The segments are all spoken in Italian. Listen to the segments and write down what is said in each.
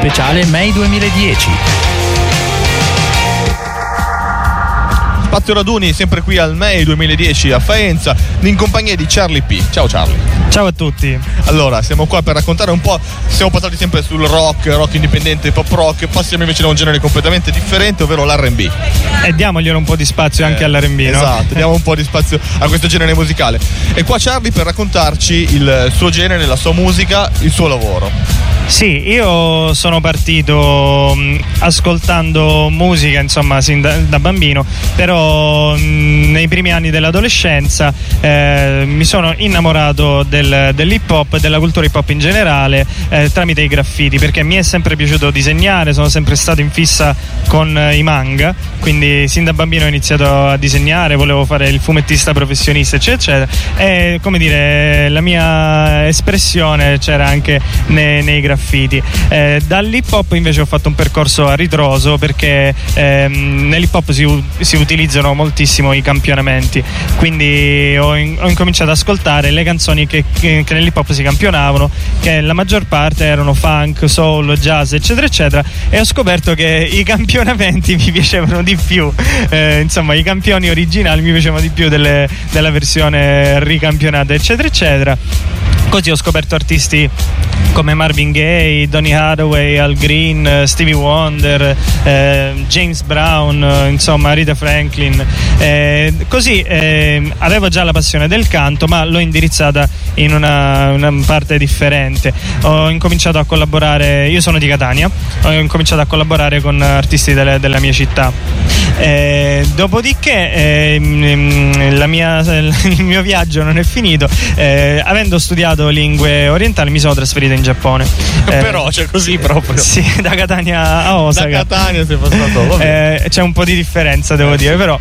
speciale May 2010. Spazio Raduni sempre qui al May 2010 a Faenza in compagnia di Charlie P. Ciao Charlie. Ciao a tutti. Allora, siamo qua per raccontare un po', siamo passati sempre sul rock indipendente, pop rock, passiamo invece da un genere completamente differente, ovvero l'R&B. E diamoglielo un po' di spazio anche all'R&B, no? Esatto, diamo un po' di spazio a questo genere musicale. E qua Charlie per raccontarci il suo genere, la sua musica, il suo lavoro. Sì, io sono partito ascoltando musica, insomma, sin da bambino, però nei primi anni dell'adolescenza mi sono innamorato dell'hip hop e della cultura hip hop in generale tramite i graffiti, perché mi è sempre piaciuto disegnare, sono sempre stato in fissa con i manga, quindi sin da bambino ho iniziato a disegnare, volevo fare il fumettista professionista, eccetera, eccetera, e come dire, la mia espressione c'era anche nei graffiti. Dall'hip hop invece ho fatto un percorso a ritroso, perché nell'hip hop si utilizzano moltissimo i campionamenti, quindi ho incominciato ad ascoltare le canzoni che nell'hip hop si campionavano, che la maggior parte erano funk, soul, jazz, eccetera eccetera, e ho scoperto che i campionamenti mi piacevano di più, insomma i campioni originali mi piacevano di più della versione ricampionata, eccetera eccetera. Così ho scoperto artisti come Marvin Gaye, Donny Hathaway, Al Green, Stevie Wonder, James Brown, insomma Rita Franklin. Così avevo già la passione del canto, ma l'ho indirizzata in una parte differente. Ho incominciato a collaborare, io sono di Catania, ho incominciato a collaborare con artisti della mia città. Dopodiché il mio viaggio non è finito, avendo studiato lingue orientali mi sono trasferito in Giappone. Però c'è così proprio. Sì, da Catania a Osaka. Da Catania sei passato. C'è un po' di differenza, devo dire, però.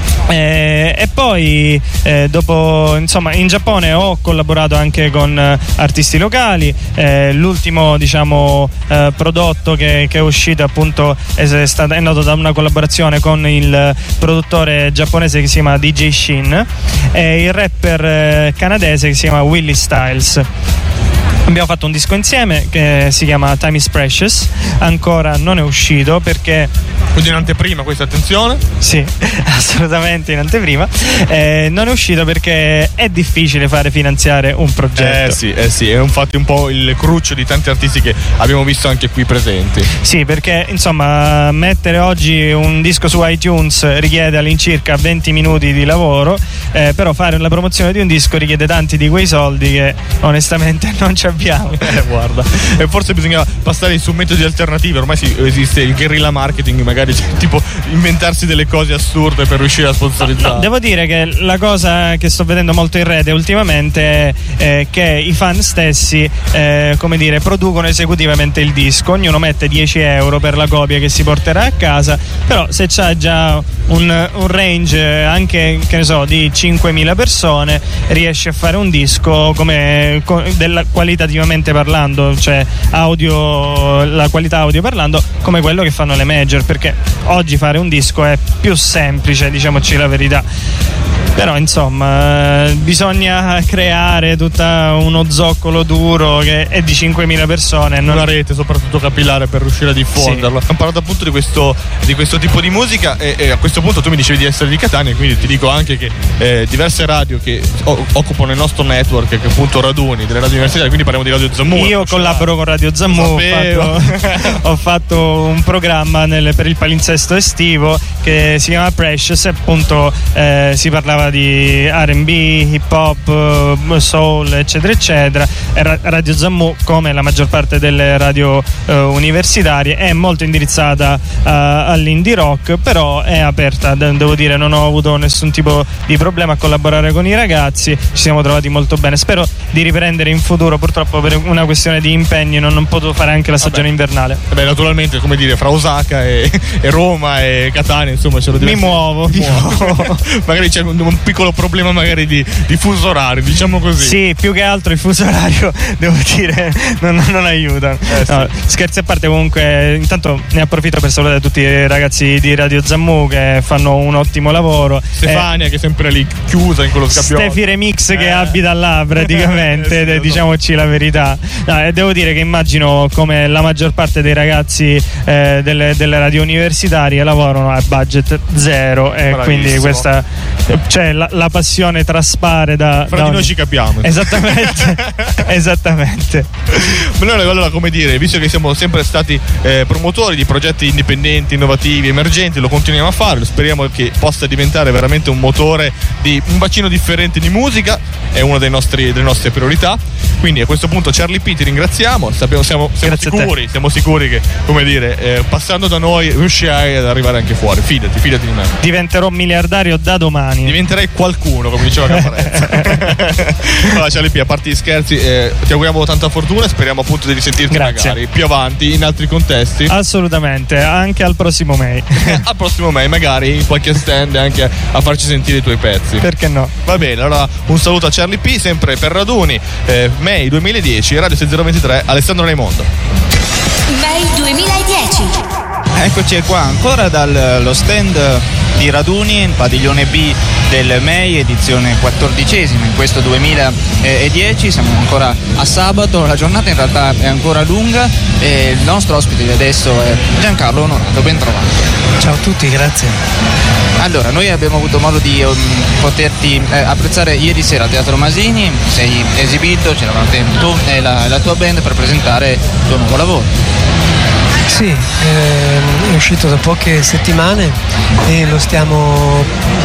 E poi dopo, insomma, in Giappone ho collaborato anche con artisti locali. L'ultimo, diciamo, prodotto che è uscito appunto è nato da una collaborazione con il produttore giapponese che si chiama DJ Shin e il rapper canadese che si chiama Willie Styles. Abbiamo fatto un disco insieme che si chiama Time is Precious, ancora non è uscito perché... Quindi in anteprima questa, attenzione? Sì, assolutamente in anteprima. Non è uscito perché è difficile fare finanziare un progetto. Sì, è infatti un po' il cruccio di tanti artisti che abbiamo visto anche qui presenti. Sì, perché insomma mettere oggi un disco su iTunes richiede all'incirca 20 minuti di lavoro, però fare la promozione di un disco richiede tanti di quei soldi che onestamente non ci abbiamo. Guarda, e forse bisogna passare su metodi alternativi, ormai esiste il guerrilla marketing, magari tipo inventarsi delle cose assurde per riuscire a sponsorizzare. No, devo dire che la cosa che sto vedendo molto in rete ultimamente è che i fan stessi come dire, producono esecutivamente il disco, ognuno mette 10 euro per la copia che si porterà a casa, però se c'ha già un range anche, che ne so, di 5.000 persone, riesce a fare un disco qualitativamente parlando, cioè la qualità audio parlando, come quello che fanno le major, perché oggi fare un disco è più semplice, diciamoci la verità. Però insomma bisogna creare tutto uno zoccolo duro che è di 5.000 persone, una rete soprattutto capillare per riuscire a diffonderlo. Sì. Abbiamo parlato appunto di questo tipo di musica e a questo punto tu mi dicevi di essere di Catania, quindi ti dico anche che diverse radio che occupano il nostro network, che appunto raduni delle radio universitarie, quindi parliamo di Radio Zammu. Io collaboro con Radio Zammu, ho fatto un programma per il palinsesto estivo che si chiama Precious, appunto si parlava di R&B, hip hop, soul, eccetera eccetera. Radio Zammu, come la maggior parte delle radio universitarie, è molto indirizzata all'indie rock, però è aperta, devo dire, non ho avuto nessun tipo di problema a collaborare con i ragazzi, ci siamo trovati molto bene. Spero di riprendere in futuro, purtroppo per una questione di impegni non ho potuto fare anche la stagione invernale. Naturalmente, come dire, fra Osaka e Roma e Catania, insomma, ce lo mi muovo. Magari c'è un piccolo problema magari di fuso orario, diciamo così. Sì, più che altro il fuso orario, devo dire, non aiuta. No, scherzi a parte, comunque intanto ne approfitto per salutare tutti i ragazzi di Radio Zammu che fanno un ottimo lavoro. Stefania che è sempre lì chiusa in quello scappiolo. Stefi Remix che abita là praticamente, sì, diciamoci la verità. No, devo dire che immagino come la maggior parte dei ragazzi delle radio universitarie lavorano a budget zero, e quindi questa, cioè, la passione traspare da di noi ci capiamo. Esattamente. Esattamente. Allora, come dire, visto che siamo sempre stati promotori di progetti indipendenti, innovativi, emergenti, lo continuiamo a fare, speriamo che possa diventare veramente un motore di un bacino differente di musica, è una delle nostre priorità. Quindi a questo punto Charlie P ti ringraziamo, siamo sicuri che, come dire, passando da noi riuscirai ad arrivare anche fuori, fidati di me. Diventerò miliardario da domani. Diventerai qualcuno, come diceva Caparezza. Allora Charlie P, a parte gli scherzi, ti auguriamo tanta fortuna e speriamo appunto di risentirti magari più avanti in altri contesti. Assolutamente, anche al prossimo May. Al prossimo May, magari in qualche stand anche a farci sentire i tuoi pezzi. Perché no? Va bene, allora un saluto a Charlie P, sempre per Raduni, May 2010, Radio 6023, Alessandro Raimondo. May 2010. Eccoci qua ancora dallo stand di Raduni, padiglione B del May, edizione 14esima in questo 2010. Siamo ancora a sabato, la giornata in realtà è ancora lunga e il nostro ospite di adesso è Giancarlo Onorato, ben trovato. Ciao a tutti, grazie. Allora, noi abbiamo avuto modo di poterti apprezzare ieri sera al Teatro Masini, sei esibito, c'eravate tu e la tua band per presentare il tuo nuovo lavoro. Sì, è uscito da poche settimane e lo stiamo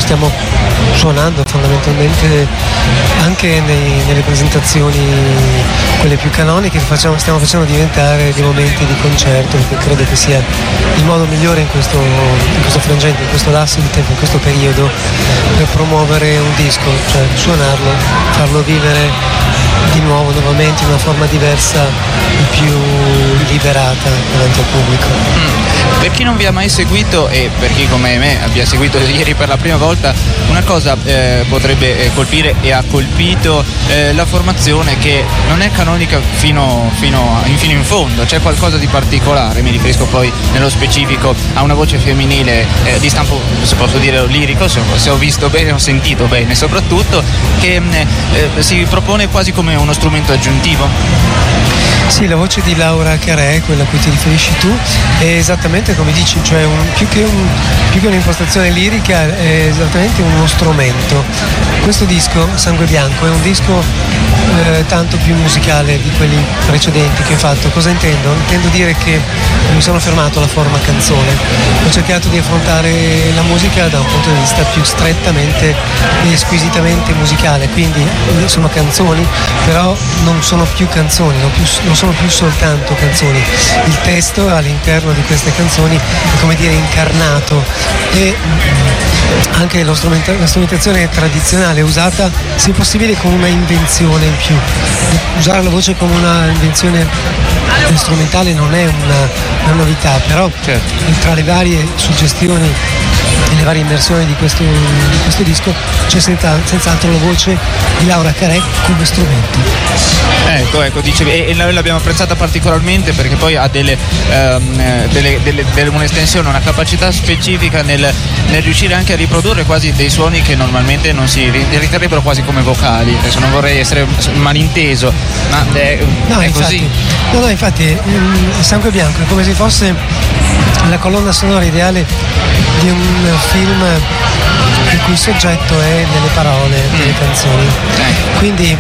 suonando fondamentalmente anche nelle presentazioni, quelle più canoniche, che stiamo facendo diventare dei momenti di concerto, perché credo che sia il modo migliore in questo frangente, in questo lasso di tempo, in questo periodo, per promuovere un disco, cioè suonarlo, farlo vivere di nuovo, nuovamente, in una forma diversa e più liberata davanti al pubblico. Per chi non vi ha mai seguito e per chi come me abbia seguito ieri per la prima volta, una cosa potrebbe colpire e ha colpito la formazione, che non è canonica fino in fondo, c'è qualcosa di particolare. Mi riferisco poi nello specifico a una voce femminile di stampo, se posso dire, lirico, se ho visto bene, ho sentito bene soprattutto, che si propone quasi come uno strumento aggiuntivo. Sì, la voce di Laura Carè, quella a cui ti riferisci tu, è esattamente come dici, cioè più che un'impostazione lirica, è esattamente uno strumento. Questo disco, Sangue Bianco, è un disco tanto più musicale di quelli precedenti che ho fatto. Cosa intendo? Intendo dire che mi sono fermato alla forma canzone, ho cercato di affrontare la musica da un punto di vista più strettamente e squisitamente musicale, quindi sono canzoni, però non sono più canzoni, non sono più soltanto canzoni. Il testo all'interno di queste canzoni è, come dire, incarnato, e anche la strumentazione tradizionale usata, se possibile, con una invenzione in più. Usare la voce come una invenzione strumentale non è una novità, però tra le varie suggestioni e le varie immersioni di questo disco c'è senz'altro la voce di Laura Carè come strumento. Ecco, dicevi, e l'abbiamo apprezzata particolarmente perché poi ha un'estensione, una capacità specifica nel riuscire anche a riprodurre quasi dei suoni che normalmente non si riterrebbero quasi come vocali. Adesso non vorrei essere malinteso, ma è così. No, infatti Sangue Bianco è come se fosse la colonna sonora ideale di un film il cui soggetto è nelle parole delle canzoni. Quindi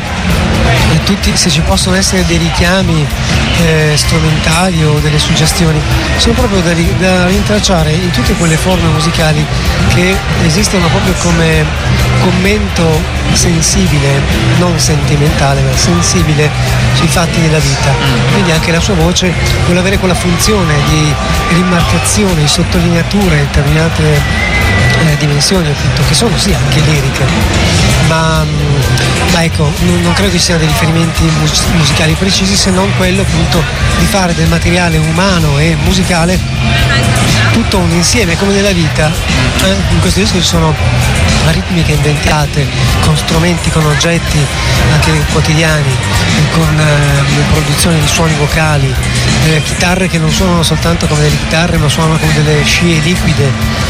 se ci possono essere dei richiami strumentali o delle suggestioni, sono proprio da rintracciare in tutte quelle forme musicali che esistono proprio come commento sensibile, non sentimentale, ma sensibile sui fatti della vita. Quindi anche la sua voce vuole avere quella funzione di rimarcazione, di sottolineatura in determinate dimensioni, appunto, che sono sì anche liriche, ma ma ecco, non credo ci siano dei riferimenti musicali precisi, se non quello appunto di fare del materiale umano e musicale tutto un insieme, come nella vita. In questo disco ci sono ritmiche inventate, con strumenti, con oggetti anche quotidiani, con produzioni di suoni vocali, chitarre che non suonano soltanto come delle chitarre, ma suonano come delle scie liquide.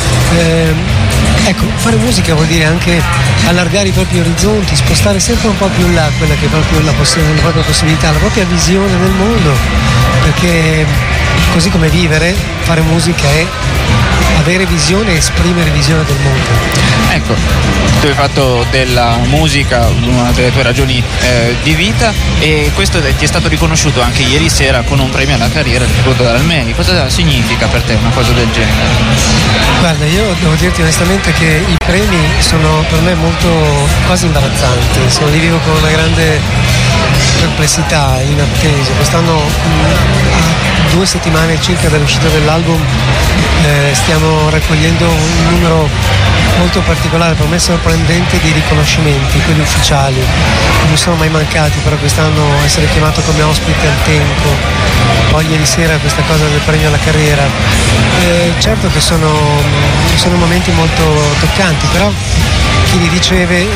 Ecco, fare musica vuol dire anche allargare i propri orizzonti, spostare sempre un po' più in là quella che è proprio la propria possibilità, la propria visione del mondo, perché così come vivere, fare musica è avere visione e esprimere visione del mondo. Ecco, tu hai fatto della musica una delle tue ragioni di vita, e questo ti è stato riconosciuto anche ieri sera con un premio alla carriera ricevuto dal MEI. Cosa significa per te una cosa del genere? Guarda, io devo dirti onestamente che i premi sono per me molto quasi imbarazzanti, li vivo con una grande perplessità, in attesa. Quest'anno, a 2 settimane circa dall'uscita dell'album, stiamo raccogliendo un numero molto particolare, per me sorprendente, di riconoscimenti, quelli ufficiali. Non mi sono mai mancati, però quest'anno essere chiamato come ospite al Tempo, poi ieri sera questa cosa del premio alla carriera, certo che sono momenti molto toccanti, però chi li riceve,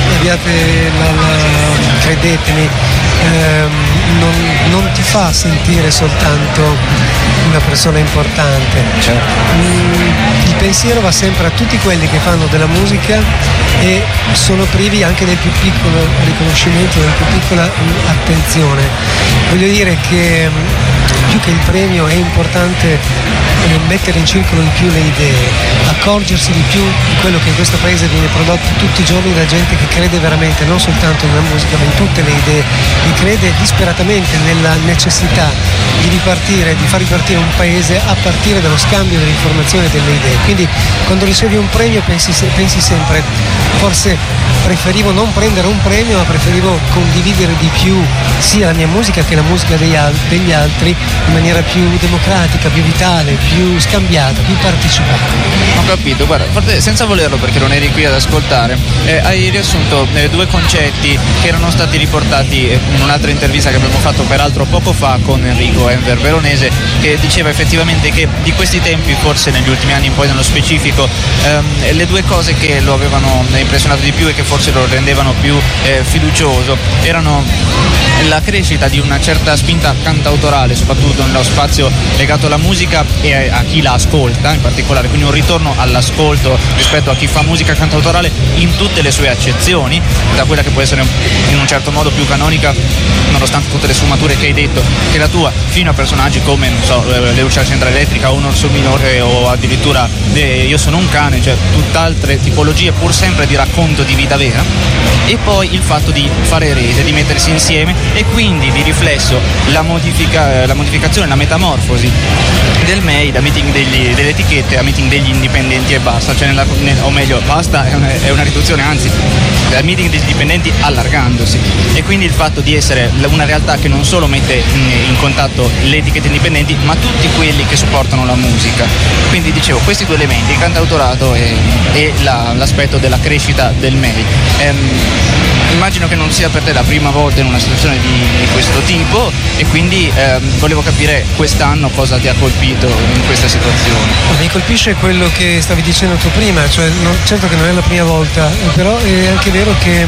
credetemi, non ti fa sentire soltanto una persona importante. Il pensiero va sempre a tutti quelli che fanno della musica e sono privi anche del più piccolo riconoscimento, della più piccola attenzione. Voglio dire che più che il premio è importante mettere in circolo di più le idee, accorgersi di più di quello che in questo paese viene prodotto tutti i giorni da gente che crede veramente non soltanto nella musica ma in tutte le idee, e crede disperatamente nella necessità di ripartire, di far ripartire un paese a partire dallo scambio delle informazioni e delle idee. Quindi quando ricevi un premio pensi sempre, forse preferivo non prendere un premio, ma preferivo condividere di più sia la mia musica che la musica degli altri in maniera più democratica, più vitale, più scambiata, più partecipata. Ho capito, guarda, forse senza volerlo, perché non eri qui ad ascoltare, hai riassunto 2 concetti che erano stati riportati in un'altra intervista che abbiamo fatto peraltro poco fa con Enrico Enver Veronese, che diceva effettivamente che di questi tempi, forse negli ultimi anni, poi nello specifico, le 2 cose che lo avevano impressionato di più e che forse lo rendevano più fiducioso erano la crescita di una certa spinta cantautorale, soprattutto nello spazio legato alla musica e a chi la ascolta in particolare, quindi un ritorno all'ascolto rispetto a chi fa musica cantautorale in tutte le sue accezioni, da quella che può essere in un certo modo più canonica, nonostante tutte le sfumature che hai detto, che la tua, fino a personaggi come, non so, Leucia Centra Elettrica o un Orso Minore o addirittura Io sono un cane, cioè tutt'altre tipologie pur sempre di racconto di vita vera. E poi il fatto di fare rete, di mettersi insieme, e quindi di riflesso la modificazione, la metamorfosi del MEI da meeting delle etichette a meeting degli indipendenti e basta, cioè o meglio basta è una riduzione, anzi da meeting degli indipendenti allargandosi, e quindi il fatto di essere una realtà che non solo mette in contatto le etichette indipendenti ma tutti quelli che supportano la musica. Quindi dicevo, questi 2 elementi, il cantautorato e l'aspetto della crescita del MEI. Immagino che non sia per te la prima volta in una situazione di questo tipo, e quindi volevo capire quest'anno cosa ti ha colpito in questa situazione. Mi colpisce quello che stavi dicendo tu prima, cioè certo che non è la prima volta, però è anche vero che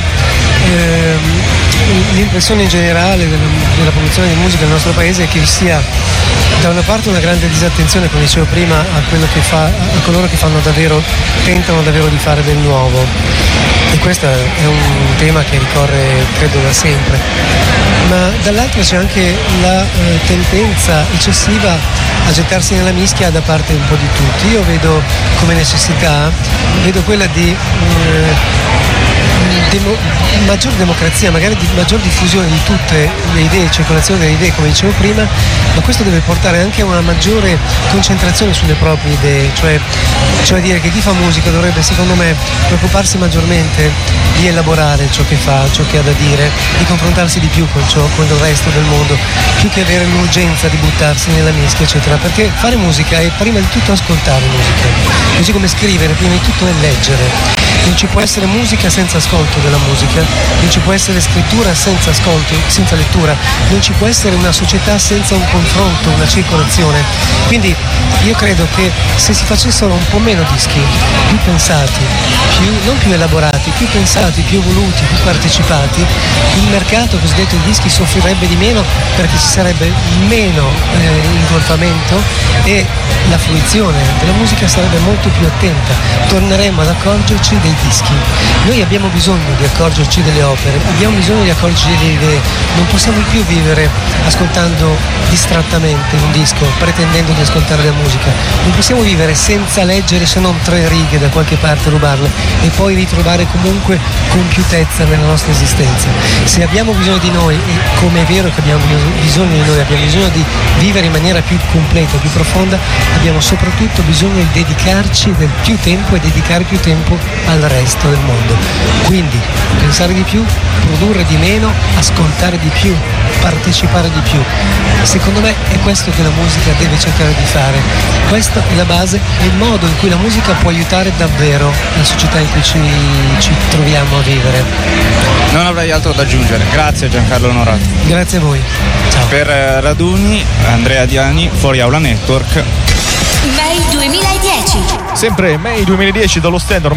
l'impressione in generale della produzione di musica nel nostro paese è che vi sia da una parte una grande disattenzione, come dicevo prima, a coloro che tentano davvero di fare del nuovo, e questo è un tema che ricorre credo da sempre, ma dall'altro c'è anche la tendenza eccessiva a gettarsi nella mischia da parte un po' di tutti. Io vedo come necessità, vedo quella di maggior democrazia, magari di maggior diffusione di tutte le idee, circolazione delle idee, come dicevo prima, ma questo deve portare anche a una maggiore concentrazione sulle proprie idee, cioè dire che chi fa musica dovrebbe, secondo me, preoccuparsi maggiormente di elaborare ciò che fa, ciò che ha da dire, di confrontarsi di più con il resto del mondo, più che avere l'urgenza di buttarsi nella mischia, eccetera, perché fare musica è prima di tutto ascoltare musica, così come scrivere prima di tutto è leggere. Non ci può essere musica senza ascolto della musica, non ci può essere scrittura senza ascolto, senza lettura, non ci può essere una società senza un confronto, una circolazione. Quindi io credo che se si facessero un po' meno dischi, più pensati, non più elaborati, più pensati, più evoluti, più partecipati, il mercato cosiddetto dei dischi soffrirebbe di meno, perché ci sarebbe meno ingolfamento e la fruizione della musica sarebbe molto più attenta. Torneremo ad accorgerci dei dischi. Noi abbiamo bisogno di accorgerci delle opere, abbiamo bisogno di accorgerci delle idee. Non possiamo più vivere ascoltando distrattamente un disco, pretendendo di ascoltare la musica. Non possiamo vivere senza leggere se non 3 righe da qualche parte, rubarle e poi ritrovare comunque compiutezza nella nostra esistenza. Se abbiamo bisogno di noi, e come è vero che abbiamo bisogno di noi, abbiamo bisogno di vivere in maniera più completa, più profonda, abbiamo soprattutto bisogno di dedicarci del più tempo e dedicare più tempo al resto del mondo. Quindi pensare di più, produrre di meno, ascoltare di più, partecipare di più. Secondo me è questo che la musica deve cercare di fare. Questa è la base, è il modo in cui la musica può aiutare davvero la società in cui ci troviamo a vivere. Non avrei altro da aggiungere. Grazie Giancarlo Onorato. Grazie a voi. Ciao. Per Raduni, Andrea Diani, Fuori Aula Network. May 2010. Sempre May 2010 dallo stand